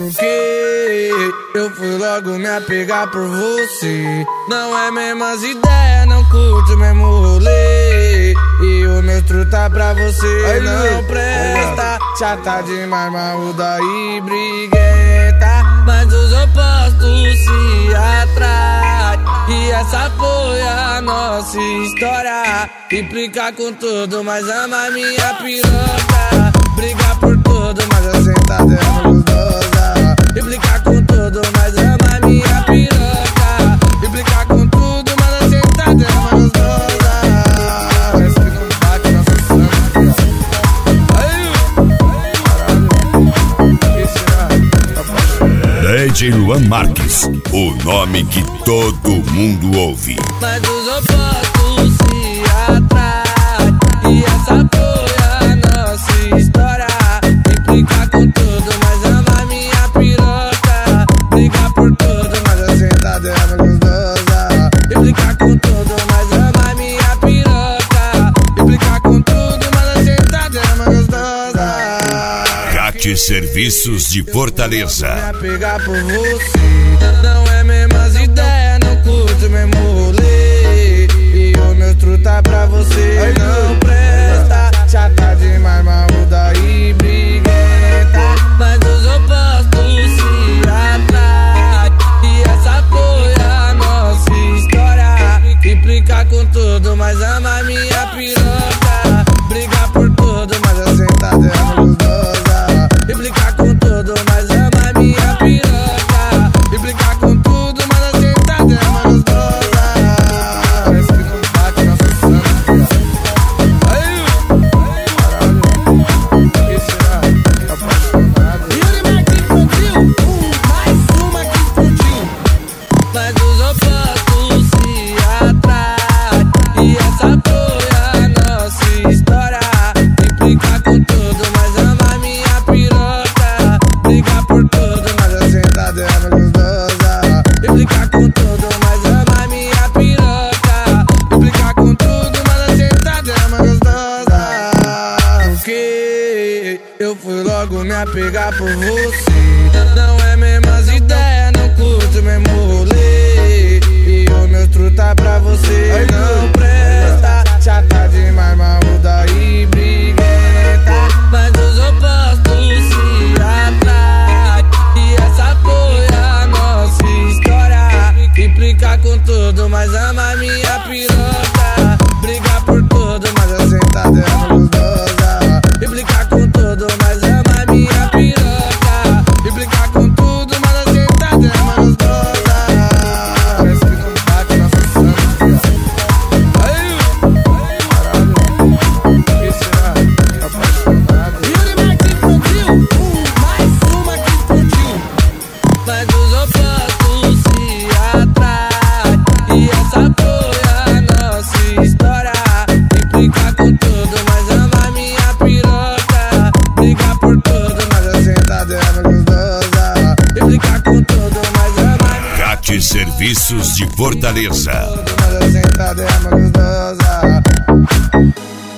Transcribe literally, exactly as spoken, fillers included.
Porque eu fui logo me apegar por você. Não é mesmas ideias, não curto o mesmo rolê. E o meu truta pra você aí não presta. Chata demais, marruda e briguenta. Mas os opostos se atraem. E essa foi a nossa história. Implicar com tudo, mas ama minha piroca. Brigar por tudo, mas a sentada é gostosa. Implicar com tudo, mas ama minha piroca. Implicar com tudo, mas a sentada é gostosa. Parece que não bate nosso sangue. D J Luan Marques, o nome que todo mundo ouve. Mas os opostos se atraem. E essa foi a nossa história. Implicar com tudo, mas ama minha piroca. Brigar por tudo, mas a sentada é gostosa. Implicar com tudo, mas ama minha piroca. Implicar com tudo, mas a sentada é gostosa. Cat Serviços de Fortaleza. Me apegar por você. Não é mesmas ideias, não curto o mesmo rolê. E o meu truta pra você não presta. Chata demais, marruda e briguenta. Mas os opostos se atraem. E essa foi a nossa história. Implicar com tudo, mas ama minha piroca. Brigar por tudo, mas a sentada é gostosa. Implicar com tudo, mas ama minha piroca. Implicar com tudo, mas a sentada é gostosa. Parece que não bate nosso sangue. Aí, caralho, que será? Tá apaixonado. Yuri Martins Brasil, um, mais uma que explodiu. Mas os opostos se atraem. E essa foi a nossa história. Implicar com tudo, mas ama minha piroca. Brigar por tudo, mas a sentada é gostosa. Implicar com tudo, mas ama minha piroca. Implicar com tudo, mas a sentada é gostosa. Porque eu fui logo me apegar por você. Não é mesmas ideias, não curto o mesmo rolê. E o meu truta pra você não presta. Chata demais, marruda e briguenta. Mas os opostos se atraem. E essa foi a nossa história. Implicar com tudo, mas ama minha piroca. Brigar por tudo, mas a sentada é gostosa. Implicar com tudo, mas ama minha piroca. Implicar com tudo, mas a sentada é gostosa. Parece que não bate nosso sangue. Aí, caralho, que será? Tá apaixonado. Yuri Martins Brasil, um, mais uma que explodiu. Mas os opostos se atraem. E essa foi a nossa história. Implicar com tudo, mas ama minha piroca. Brigar por tudo, mas a sentada é gostosa. Implicar com tudo, mas ama minha Cat Serviços de Fortaleza. tudo, mas a sentada é gostosa.